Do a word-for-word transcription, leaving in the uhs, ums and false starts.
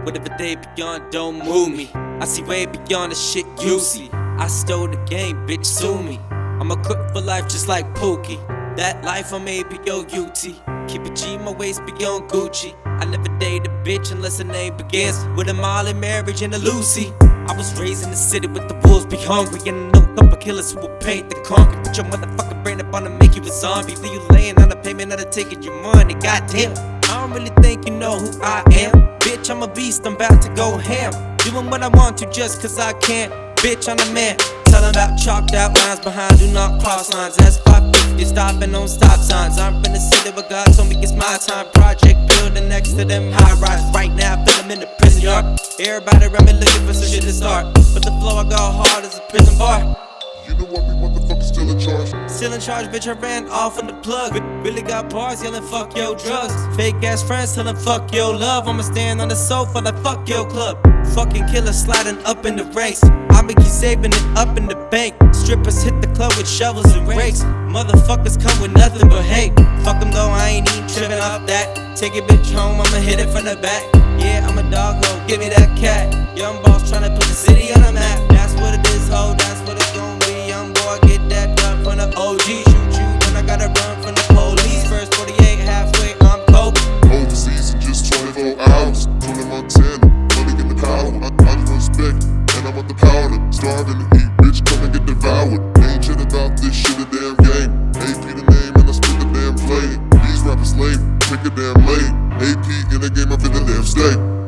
Whatever they beyond don't move me. I see way beyond the shit you see. I stole the game, bitch, sue me. I'm a cook for life just like Pookie. That life I made be your U T. Keep a G, my waist beyond Gucci. I never date a bitch unless her name begins with a Molly, marriage, and a Lucy. I was raised in the city with the wolves be hungry, and I know a couple killers who will paint the concrete. Put your motherfucking brain up on to make you a zombie. Leave you laying on the pavement, not taking your money. Goddamn, I don't really think you know who I am. Bitch, I'm a beast, I'm about to go ham. Doing what I want to just cause I can. Bitch, I'm a man. Tell them about chalked out lines behind do not cross lines. That's five fifty, stopping on stop signs. I'm finna city where God told me it's my time. Project building next to them high rise. Right now, I feel I'm in the prison yard. Everybody around me looking for some shit to start, but the flow I go hard as a prison bar. You know what, we motherfuckers still in charge. Still in charge, bitch, I ran off in the plug. Really got bars yelling fuck your drugs. Fake ass friends telling fuck your love. I'ma stand on the sofa like fuck your club. Fucking killer sliding up in the ranks. I be keep saving it up in the bank. Strippers hit the club with shovels and rakes. Motherfuckers come with nothing but hate. Fuck them though, I ain't even tripping off that. Take a bitch home, I'ma hit it from the back. Yeah, I'm a dog ho, give me that cat. Young boss tryna put the city on the map. That's what it is, ho, that's what it's gon' be. Young boy, get that done from the O G. Shoot you when I gotta run from the police. First forty-eight, halfway, I'm Kobe. Overseas in just twenty-four hours. Tony Montana, money in the power. I, I just respect, and I'm on the powder. Starving to eat, bitch, come and get devoured. Ain't shit about this shit, a damn game. A P the name, and I spit the damn flame. These rappers lame, pick a damn lane. A P in the game, I'm in the damn state.